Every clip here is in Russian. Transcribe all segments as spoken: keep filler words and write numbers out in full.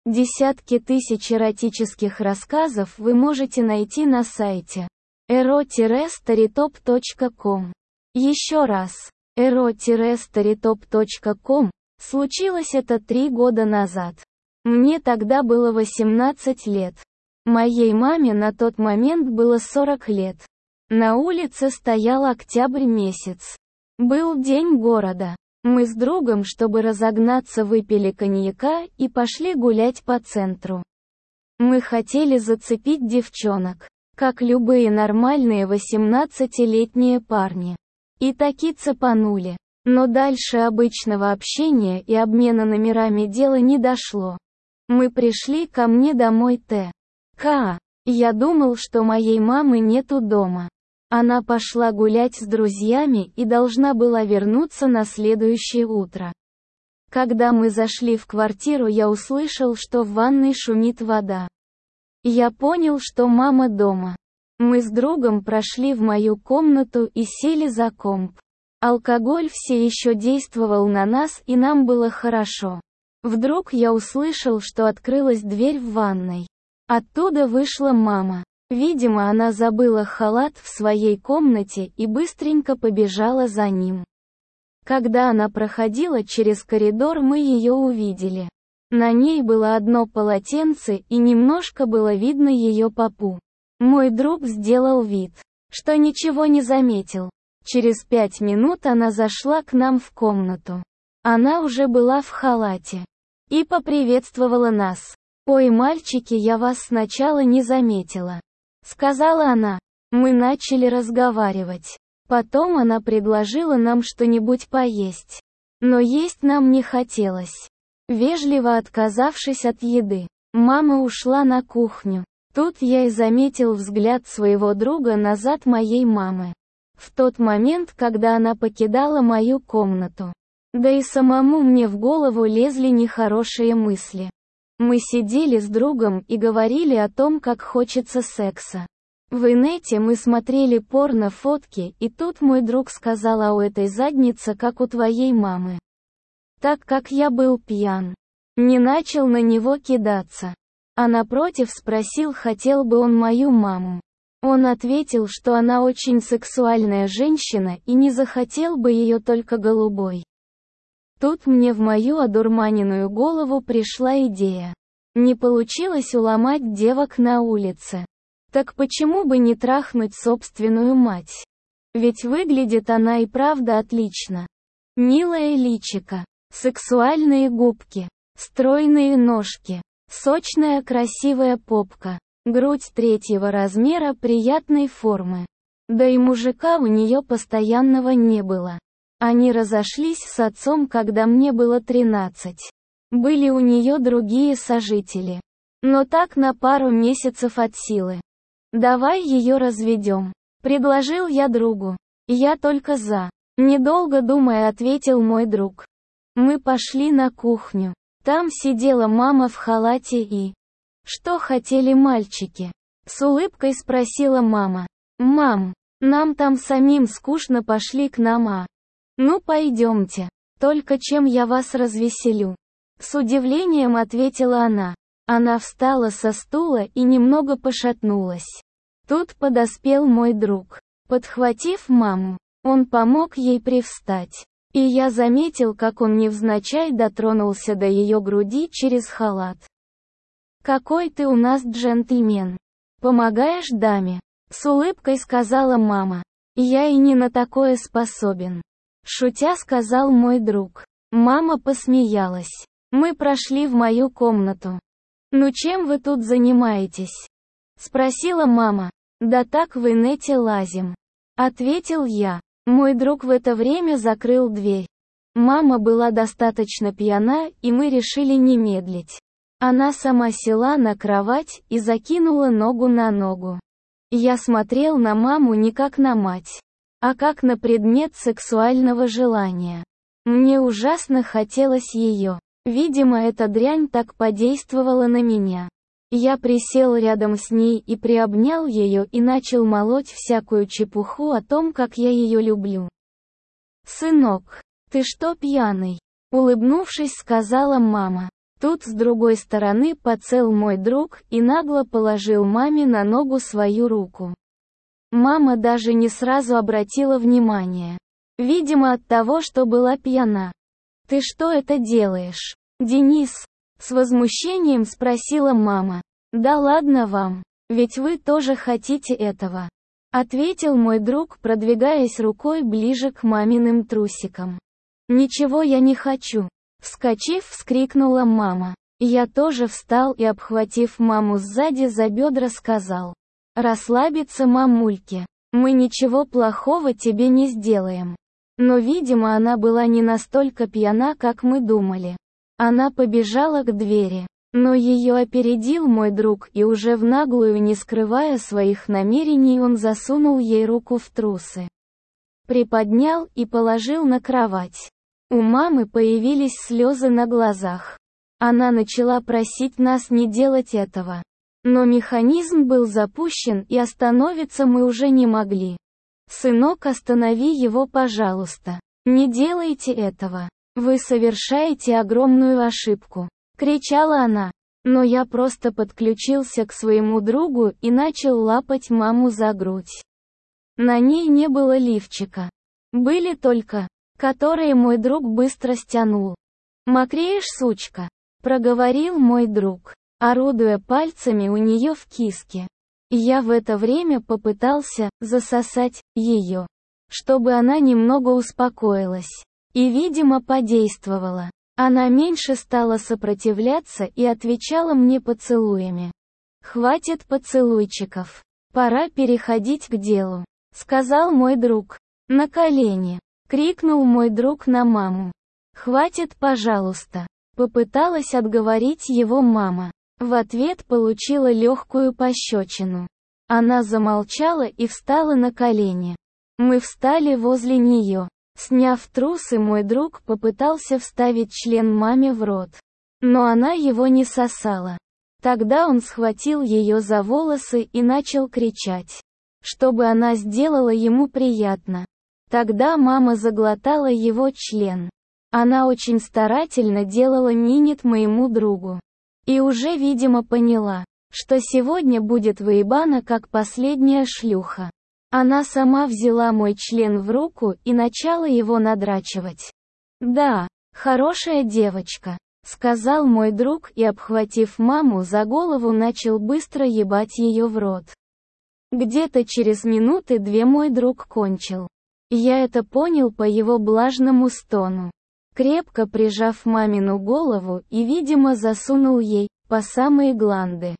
Десятки тысяч эротических рассказов вы можете найти на сайте эро старитоп точка ком. Еще раз, эро старитоп точка ком. Случилось это три года назад. Мне тогда было восемнадцать лет. Моей маме на тот момент было сорок лет. На улице стоял октябрь месяц. Был день города. Мы с другом, чтобы разогнаться, выпили коньяка и пошли гулять по центру. Мы хотели зацепить девчонок, как любые нормальные восемнадцатилетние парни. И таки цепанули. Но дальше обычного общения и обмена номерами дело не дошло. Мы пришли ко мне домой т. к. Я думал, что моей мамы нету дома. Она пошла гулять с друзьями и должна была вернуться на следующее утро. Когда мы зашли в квартиру, я услышал, что в ванной шумит вода. Я понял, что мама дома. Мы с другом прошли в мою комнату и сели за комп. Алкоголь все еще действовал на нас, и нам было хорошо. Вдруг я услышал, что открылась дверь в ванной. Оттуда вышла мама. Видимо, она забыла халат в своей комнате и быстренько побежала за ним. Когда она проходила через коридор, мы ее увидели. На ней было одно полотенце, и немножко было видно ее попу. Мой друг сделал вид, что ничего не заметил. Через пять минут она зашла к нам в комнату. Она уже была в халате. И поприветствовала нас. «Ой, мальчики, я вас сначала не заметила», — сказала она. Мы начали разговаривать. Потом она предложила нам что-нибудь поесть. Но есть нам не хотелось. Вежливо отказавшись от еды, мама ушла на кухню. Тут я и заметил взгляд своего друга назад моей мамы. В тот момент, когда она покидала мою комнату. Да и самому мне в голову лезли нехорошие мысли. Мы сидели с другом и говорили о том, как хочется секса. В инете мы смотрели порно-фотки, и тут мой друг сказал: «А у этой задница, как у твоей мамы». Так как я был пьян, не начал на него кидаться. А напротив спросил, хотел бы он мою маму. Он ответил, что она очень сексуальная женщина и не захотел бы ее только голубой. Тут мне в мою одурманенную голову пришла идея. Не получилось уломать девок на улице. Так почему бы не трахнуть собственную мать? Ведь выглядит она и правда отлично. Милое личико, сексуальные губки, стройные ножки, сочная красивая попка. Грудь третьего размера приятной формы. Да и мужика у нее постоянного не было. Они разошлись с отцом, когда мне было тринадцать. Были у нее другие сожители. Но так на пару месяцев от силы. «Давай ее разведем», — предложил я другу. «Я только за». Недолго думая, ответил мой друг. Мы пошли на кухню. Там сидела мама в халате и... «Что хотели мальчики?» — с улыбкой спросила мама. «Мам, нам там самим скучно, пошли к нам, а?» «Ну пойдемте. Только чем я вас развеселю?» С удивлением ответила она. Она встала со стула и немного пошатнулась. Тут подоспел мой друг. Подхватив маму, он помог ей привстать. И я заметил, как он невзначай дотронулся до ее груди через халат. «Какой ты у нас джентльмен. Помогаешь даме», — с улыбкой сказала мама. «Я и не на такое способен», — шутя сказал мой друг. Мама посмеялась. Мы прошли в мою комнату. «Ну чем вы тут занимаетесь?» — спросила мама. «Да так в инете лазим», — ответил я. Мой друг в это время закрыл дверь. Мама была достаточно пьяна, и мы решили не медлить. Она сама села на кровать и закинула ногу на ногу. Я смотрел на маму не как на мать, а как на предмет сексуального желания. Мне ужасно хотелось ее. Видимо, эта дрянь так подействовала на меня. Я присел рядом с ней и приобнял ее и начал молоть всякую чепуху о том, как я ее люблю. «Сынок, ты что пьяный?» — улыбнувшись, сказала мама. Тут с другой стороны подсел мой друг и нагло положил маме на ногу свою руку. Мама даже не сразу обратила внимание. Видимо, от того, что была пьяна. «Ты что это делаешь, Денис?» С возмущением спросила мама. «Да ладно вам, ведь вы тоже хотите этого», ответил мой друг, продвигаясь рукой ближе к маминым трусикам. «Ничего я не хочу», вскочив, вскрикнула мама. Я тоже встал и, обхватив маму сзади за бедра, сказал: «Расслабиться, мамульки, мы ничего плохого тебе не сделаем». Но, видимо, она была не настолько пьяна, как мы думали. Она побежала к двери, но ее опередил мой друг, и уже в наглую, не скрывая своих намерений, он засунул ей руку в трусы. Приподнял и положил на кровать. У мамы появились слезы на глазах. Она начала просить нас не делать этого. Но механизм был запущен, и остановиться мы уже не могли. «Сынок, останови его, пожалуйста. Не делайте этого. Вы совершаете огромную ошибку», — кричала она. Но я просто подключился к своему другу и начал лапать маму за грудь. На ней не было лифчика. Были только, которые мой друг быстро стянул. «Мокреешь, сучка», — проговорил мой друг, орудуя пальцами у нее в киске. Я в это время попытался засосать ее, чтобы она немного успокоилась. И, видимо, подействовала. Она меньше стала сопротивляться и отвечала мне поцелуями. «Хватит поцелуйчиков. Пора переходить к делу», — сказал мой друг. «На колени», — крикнул мой друг на маму. «Хватит, пожалуйста», — попыталась отговорить его мама. В ответ получила легкую пощечину. Она замолчала и встала на колени. Мы встали возле нее. Сняв трусы, мой друг попытался вставить член маме в рот. Но она его не сосала. Тогда он схватил ее за волосы и начал кричать, чтобы она сделала ему приятно. Тогда мама заглотала его член. Она очень старательно делала минет моему другу. И уже, видимо, поняла, что сегодня будет выебана как последняя шлюха. Она сама взяла мой член в руку и начала его надрачивать. «Да, хорошая девочка», — сказал мой друг и, обхватив маму за голову, начал быстро ебать ее в рот. Где-то через минуты две мой друг кончил. Я это понял по его влажному стону. Крепко прижав мамину голову и, видимо, засунул ей по самые гланды.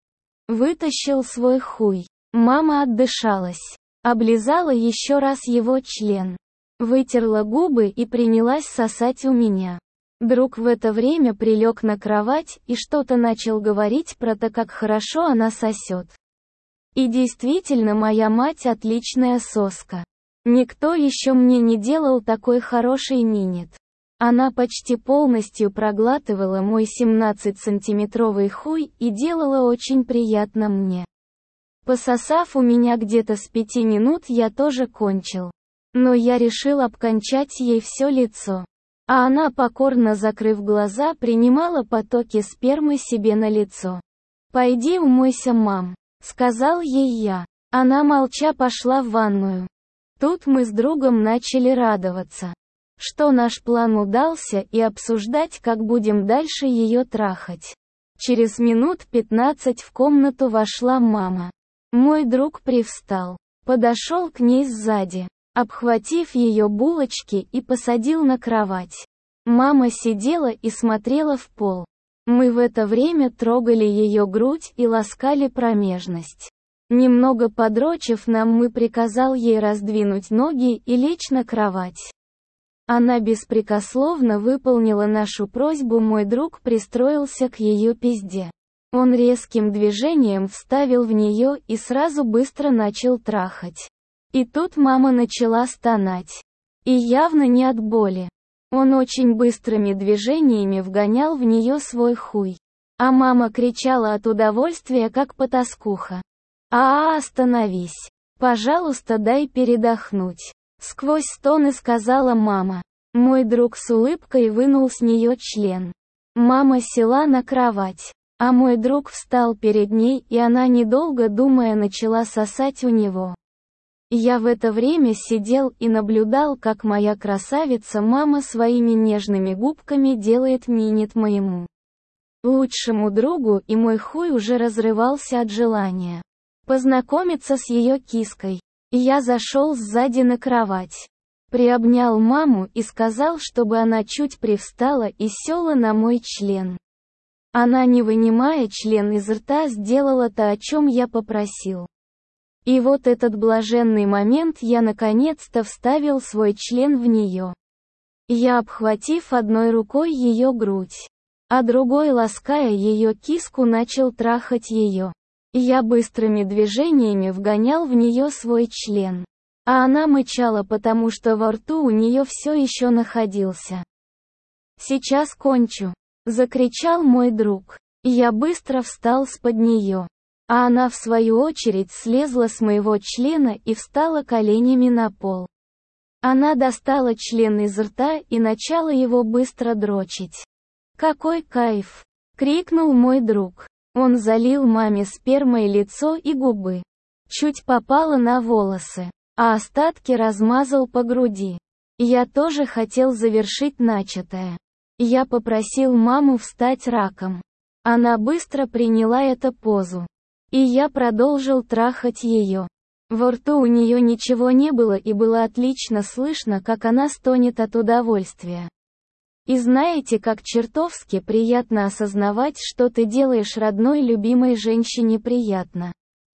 Вытащил свой хуй. Мама отдышалась. Облизала еще раз его член. Вытерла губы и принялась сосать у меня. Друг в это время прилег на кровать и что-то начал говорить про то, как хорошо она сосет. И действительно, моя мать отличная соска. Никто еще мне не делал такой хороший минет. Она почти полностью проглатывала мой семнадцатисантиметровый хуй и делала очень приятно мне. Пососав у меня где-то с пяти минут, я тоже кончил. Но я решил обкончать ей все лицо. А она, покорно закрыв глаза, принимала потоки спермы себе на лицо. «Пойди умойся, мам», — сказал ей я. Она молча пошла в ванную. Тут мы с другом начали радоваться, что наш план удался, и обсуждать, как будем дальше ее трахать. Через минут пятнадцать в комнату вошла мама. Мой друг привстал, подошел к ней сзади, обхватив ее булочки, и посадил на кровать. Мама сидела и смотрела в пол. Мы в это время трогали ее грудь и ласкали промежность. Немного подрочив нам, мы приказал ей раздвинуть ноги и лечь на кровать. Она беспрекословно выполнила нашу просьбу, мой друг пристроился к ее пизде. Он резким движением вставил в нее и сразу быстро начал трахать. И тут мама начала стонать. И явно не от боли. Он очень быстрыми движениями вгонял в нее свой хуй. А мама кричала от удовольствия, как потаскуха. «А, остановись! Пожалуйста, дай передохнуть!» Сквозь стоны сказала мама. Мой друг с улыбкой вынул с нее член. Мама села на кровать, а мой друг встал перед ней, и она, недолго думая, начала сосать у него. Я в это время сидел и наблюдал, как моя красавица-мама своими нежными губками делает минет моему лучшему другу, и мой хуй уже разрывался от желания познакомиться с ее киской. Я зашел сзади на кровать, приобнял маму и сказал, чтобы она чуть привстала и села на мой член. Она, не вынимая член из рта, сделала то, о чем я попросил. И вот этот блаженный момент, я наконец-то вставил свой член в нее. Я, обхватив одной рукой ее грудь, а другой, лаская ее киску, начал трахать ее. Я быстрыми движениями вгонял в нее свой член. А она мычала, потому что во рту у нее все еще находился. «Сейчас кончу!» — закричал мой друг. Я быстро встал с-под нее. А она, в свою очередь, слезла с моего члена и встала коленями на пол. Она достала член из рта и начала его быстро дрочить. «Какой кайф!» — крикнул мой друг. Он залил маме спермой лицо и губы. Чуть попало на волосы, а остатки размазал по груди. Я тоже хотел завершить начатое. Я попросил маму встать раком. Она быстро приняла эту позу. И я продолжил трахать ее. Во рту у нее ничего не было, и было отлично слышно, как она стонет от удовольствия. И знаете, как чертовски приятно осознавать, что ты делаешь родной любимой женщине приятно.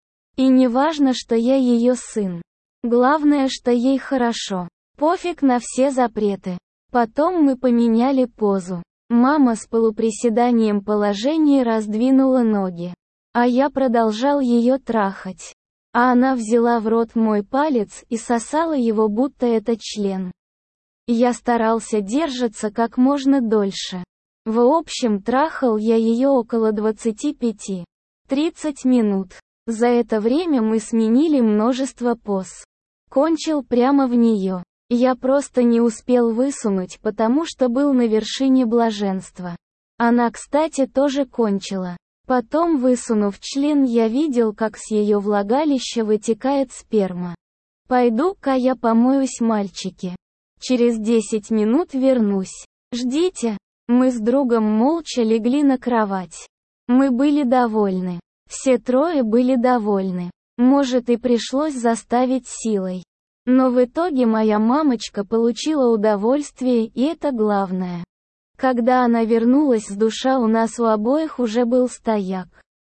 И не важно, что я ее сын. Главное, что ей хорошо. Пофиг на все запреты. Потом мы поменяли позу. Мама с полуприседанием положения раздвинула ноги. А я продолжал ее трахать. А она взяла в рот мой палец и сосала его, будто это член. Я старался держаться как можно дольше. В общем, трахал я ее около двадцати пяти-тридцати минут. За это время мы сменили множество поз. Кончил прямо в нее. Я просто не успел высунуть, потому что был на вершине блаженства. Она, кстати, тоже кончила. Потом, высунув член, я видел, как с ее влагалища вытекает сперма. «Пойду-ка я помоюсь, мальчики. Через десять минут вернусь. Ждите». Мы с другом молча легли на кровать. Мы были довольны. Все трое были довольны. Может, и пришлось заставить силой. Но в итоге моя мамочка получила удовольствие, и это главное. Когда она вернулась с душа, у нас у обоих уже был стояк.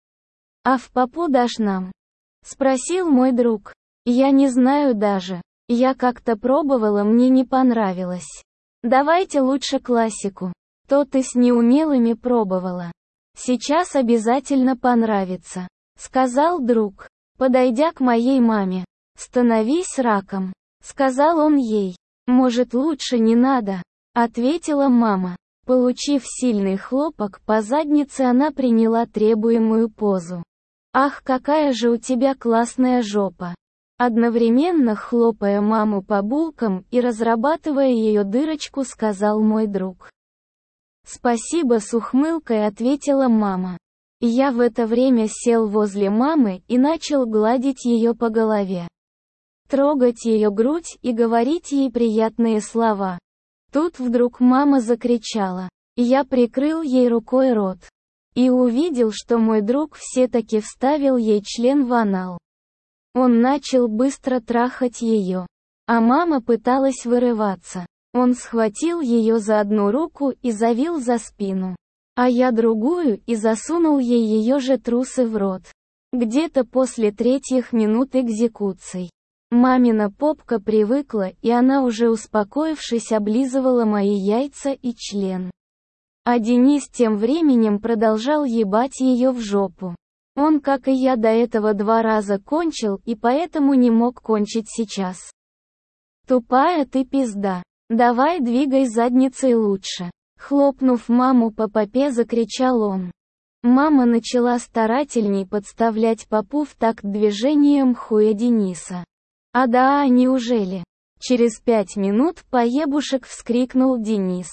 «А в попу дашь нам?» — спросил мой друг. «Я не знаю даже. Я как-то пробовала, мне не понравилось. Давайте лучше классику. То ты с неумелыми пробовала. Сейчас обязательно понравится», — сказал друг, подойдя к моей маме. «Становись раком», — сказал он ей. «Может, лучше не надо», — ответила мама. Получив сильный хлопок по заднице, она приняла требуемую позу. «Ах, какая же у тебя классная жопа!» Одновременно хлопая маму по булкам и разрабатывая ее дырочку, сказал мой друг. «Спасибо», — с ухмылкой ответила мама. Я в это время сел возле мамы и начал гладить ее по голове, трогать ее грудь и говорить ей приятные слова. Тут вдруг мама закричала. Я прикрыл ей рукой рот. И увидел, что мой друг все-таки вставил ей член в анал. Он начал быстро трахать ее. А мама пыталась вырываться. Он схватил ее за одну руку и завил за спину. А я другую, и засунул ей ее же трусы в рот. Где-то после третьих минут экзекуций. Мамина попка привыкла, и она, уже успокоившись, облизывала мои яйца и член. А Денис тем временем продолжал ебать ее в жопу. Он, как и я, до этого два раза кончил, и поэтому не мог кончить сейчас. «Тупая ты пизда. Давай двигай задницей лучше», — хлопнув маму по попе, закричал он. Мама начала старательней подставлять попу в такт движением хуя Дениса. «А да, неужели?» Через пять минут поебушек, вскрикнул Денис.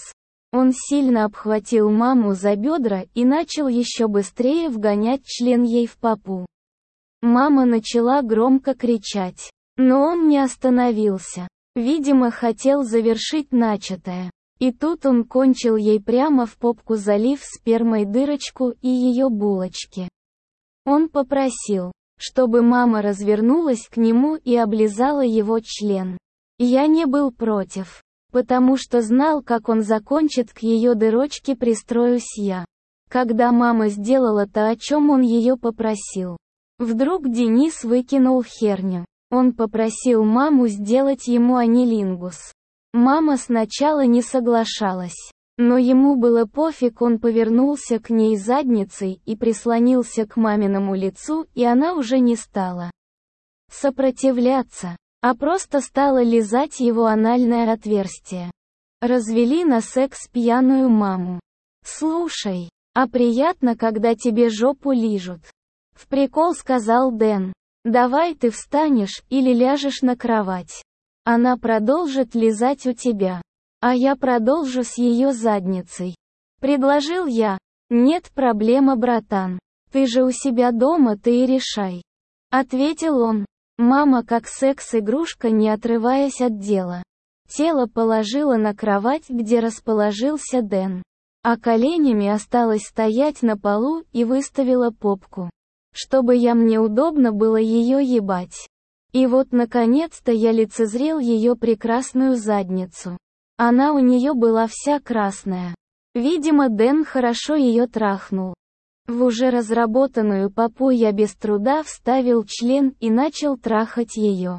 Он сильно обхватил маму за бедра и начал еще быстрее вгонять член ей в попу. Мама начала громко кричать. Но он не остановился. Видимо, хотел завершить начатое. И тут он кончил ей прямо в попку, залив спермой дырочку и ее булочки. Он попросил, чтобы мама развернулась к нему и облизала его член. Я не был против, потому что знал, как он закончит, к ее дырочке пристроюсь я. Когда мама сделала то, о чем он ее попросил. Вдруг Денис выкинул херню. Он попросил маму сделать ему анилингус. Мама сначала не соглашалась. Но ему было пофиг, он повернулся к ней задницей и прислонился к маминому лицу, и она уже не стала сопротивляться, а просто стала лизать его анальное отверстие. Развели на секс пьяную маму. «Слушай, а приятно, когда тебе жопу лижут?» В прикол сказал Дэн. «Давай ты встанешь или ляжешь на кровать. Она продолжит лизать у тебя. А я продолжу с ее задницей». Предложил я. «Нет проблема, братан. Ты же у себя дома, ты и решай». Ответил он. Мама, как секс-игрушка, не отрываясь от дела. Тело положила на кровать, где расположился Дэн. А коленями осталась стоять на полу и выставила попку. Чтобы я мне удобно было ее ебать. И вот наконец-то я лицезрел ее прекрасную задницу. Она у нее была вся красная. Видимо, Дэн хорошо ее трахнул. В уже разработанную попу я без труда вставил член и начал трахать ее.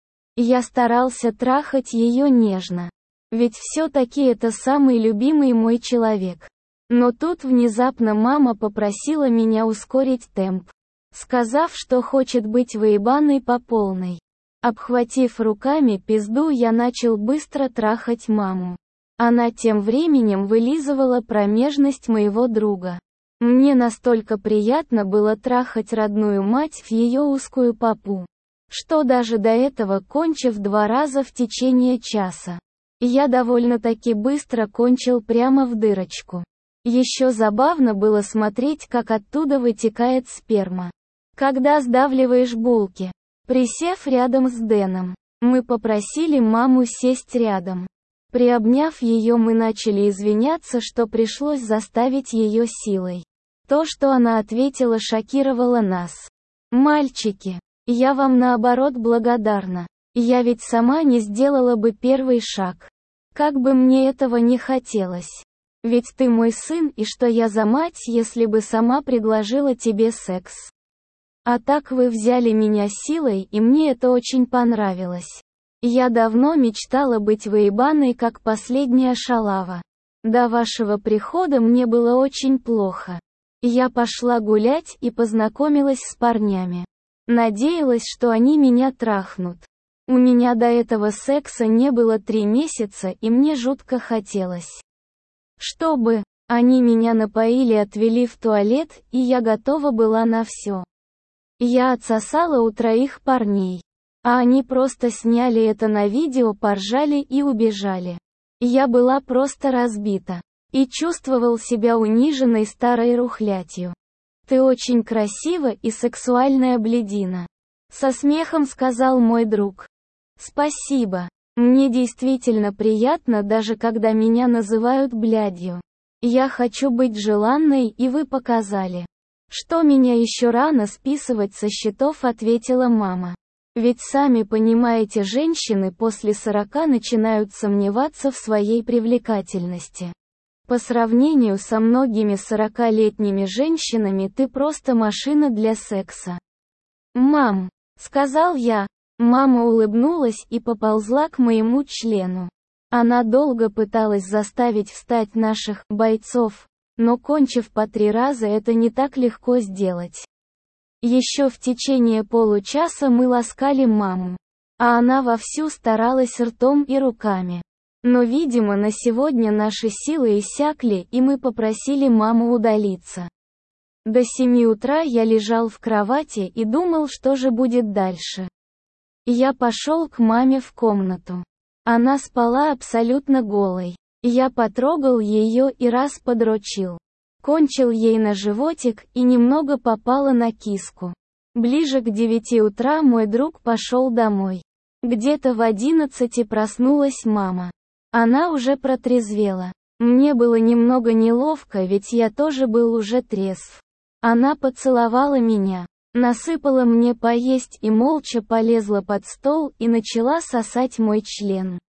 Я старался трахать ее нежно. Ведь все-таки это самый любимый мой человек. Но тут внезапно мама попросила меня ускорить темп, сказав, что хочет быть выебаной по полной. Обхватив руками пизду, я начал быстро трахать маму. Она тем временем вылизывала промежность моего друга. Мне настолько приятно было трахать родную мать в ее узкую попу, что даже до этого, кончив два раза в течение часа, я довольно-таки быстро кончил прямо в дырочку. Еще забавно было смотреть, как оттуда вытекает сперма. Когда сдавливаешь булки. Присев рядом с Дэном, мы попросили маму сесть рядом. Приобняв ее, мы начали извиняться, что пришлось заставить ее силой. То, что она ответила, шокировало нас. «Мальчики, я вам наоборот благодарна. Я ведь сама не сделала бы первый шаг. Как бы мне этого не хотелось. Ведь ты мой сын, и что я за мать, если бы сама предложила тебе секс? А так вы взяли меня силой, и мне это очень понравилось. Я давно мечтала быть выебаной, как последняя шалава. До вашего прихода мне было очень плохо. Я пошла гулять и познакомилась с парнями. Надеялась, что они меня трахнут. У меня до этого секса не было три месяца, и мне жутко хотелось, чтобы они меня напоили, отвели в туалет, и я готова была на все. Я отсосала у троих парней. А они просто сняли это на видео, поржали и убежали. Я была просто разбита. И чувствовал себя униженной старой рухлядью. «Ты очень красива и сексуальная блядина», — со смехом сказал мой друг. «Спасибо. Мне действительно приятно, даже когда меня называют блядью. Я хочу быть желанной, и вы показали, что меня еще рано списывать со счетов», — ответила мама. «Ведь сами понимаете, женщины после сорока начинают сомневаться в своей привлекательности. По сравнению со многими сорокалетними женщинами ты просто машина для секса». «Мам», — сказал я. Мама улыбнулась и поползла к моему члену. Она долго пыталась заставить встать наших бойцов, но кончив по три раза, это не так легко сделать. Еще в течение получаса мы ласкали маму, а она вовсю старалась ртом и руками. Но, видимо, на сегодня наши силы иссякли, и мы попросили маму удалиться. До семи утра я лежал в кровати и думал, что же будет дальше. Я пошел к маме в комнату. Она спала абсолютно голой. Я потрогал ее и раз подрочил. Кончил ей на животик и немного попало на киску. Ближе к девяти утра мой друг пошел домой. Где-то в одиннадцати проснулась мама. Она уже протрезвела. Мне было немного неловко, ведь я тоже был уже трезв. Она поцеловала меня, насыпала мне поесть и молча полезла под стол и начала сосать мой член.